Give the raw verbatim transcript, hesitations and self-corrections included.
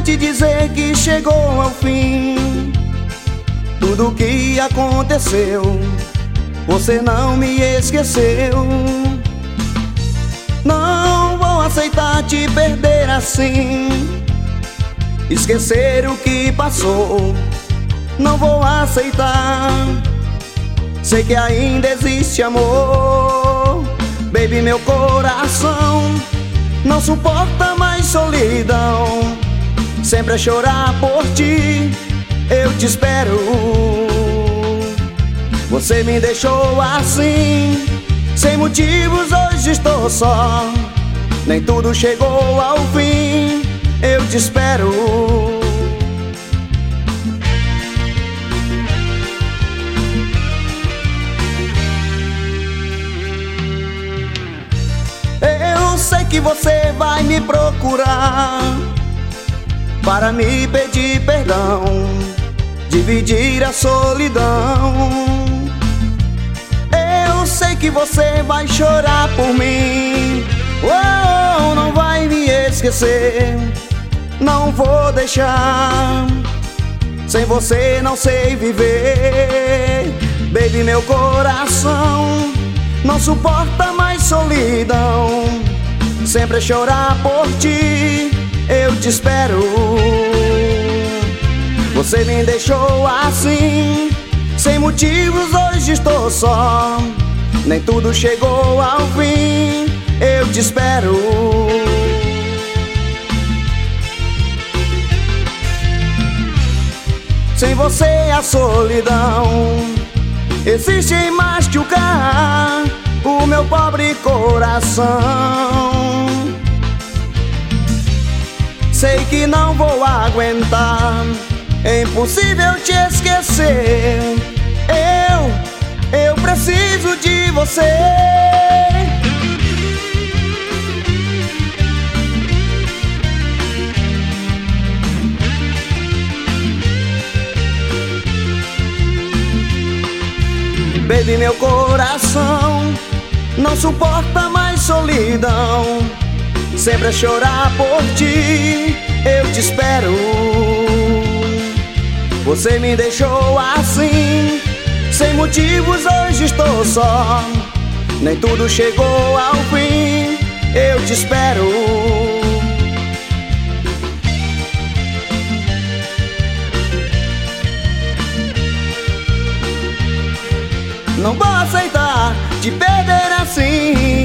te dizer que chegou ao fim tudo que aconteceu. Você não me esqueceu. Não vou aceitar te perder assim, esquecer o que passou. Não vou aceitar. Sei que ainda existe amor. Baby, meu coração não suporta mais solidão. Sempre a chorar por ti, eu te espero. Você me deixou assim, sem motivos, hoje estou só. Nem tudo chegou ao fim, eu te espero. Eu sei que você vai me procurar para me pedir perdão, dividir a solidão. Eu sei que você vai chorar por mim. Oh, não vai me esquecer. Não vou deixar. Sem você não sei viver. Baby, meu coração não suporta mais solidão. Sempre a chorar por ti, eu te espero. Você me deixou assim, sem motivos, hoje estou só. Nem tudo chegou ao fim, eu te espero. Sem você a solidão existe em machucar o meu pobre coração. Sei que não vou aguentar, é impossível te esquecer. Eu, eu preciso de você. Baby, meu coração não suporta mais solidão. Sempre a chorar por ti, eu te espero. Você me deixou assim, sem motivos, hoje estou só. Nem tudo chegou ao fim, eu te espero. Não vou aceitar te perder assim.